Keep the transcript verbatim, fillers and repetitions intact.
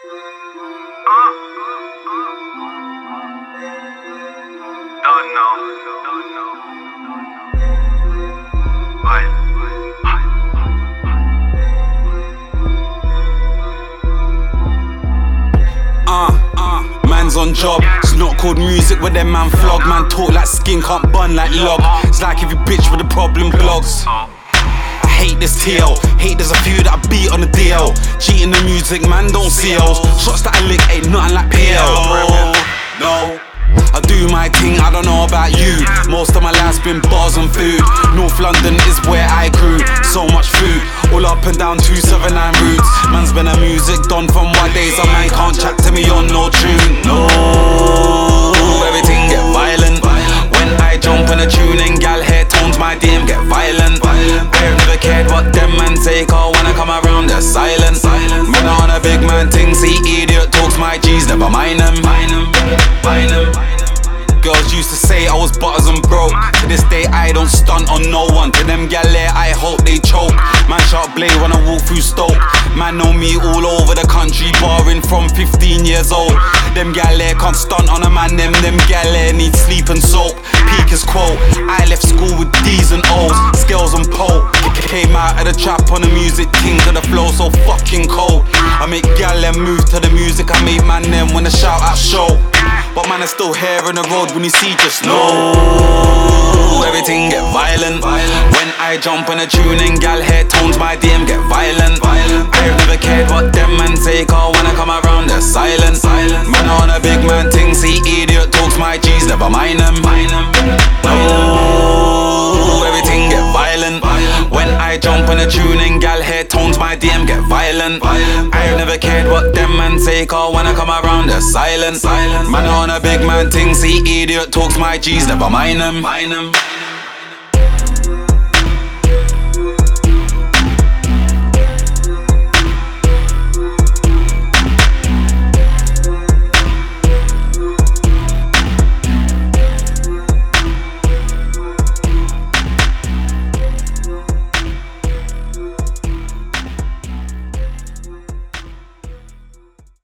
Don't know. Don't know. Why? Uh, uh, man's on job. It's not called music with them man flog. Man talk like skin, can't bun like log. It's like if you bitch with a problem blogs. I hate this T L, hate there's a few that I beat on the D L. Cheating the music, man don't see L's. Shots that I lick ain't nothing like P L. No, I do my thing, I don't know about you. Most of my life's been bars and food. North London is where I grew. So much food, all up and down two seven nine routes. Man's been a music done from what days. A man can't chat to me on no tune. No, everything get violent when I jump on a tune and gal hair tones my D M get violent. I've never cared what them man say, cause when I come around they're silent. Man on a big man thing, see idiot talks my G's, never mind them. Mind them. Girls used to say I was butters and broke. To this day I don't stunt on no one. To them gal there I hope they choke. Man shout blade when I walk through Stoke. Man know me all over the country, barring from fifteen years old. Them gal there can't stunt on a man. Them them gal there need sleep and soap. Peak is quote. I left school with D's and O's, scales and pole. Came out of the trap on the music ting to the flow so fucking cold. I make gal them move to the music. I make man them when I shout out show. But man, I still here on the road when you see, just know everything get violent when I jump on a tune and gal hair tones my D M get violent. I've never cared what them man say, cause when I come around they're silent. Man on a big man thing, see idiot talks my G's, never mind them. No, everything get violent when I jump on a tune and gal hair tones my D M get violent. I've never cared what them man say, cause when I come around they're silent. Man on a big man thing, see idiot talks my G's, never mind them.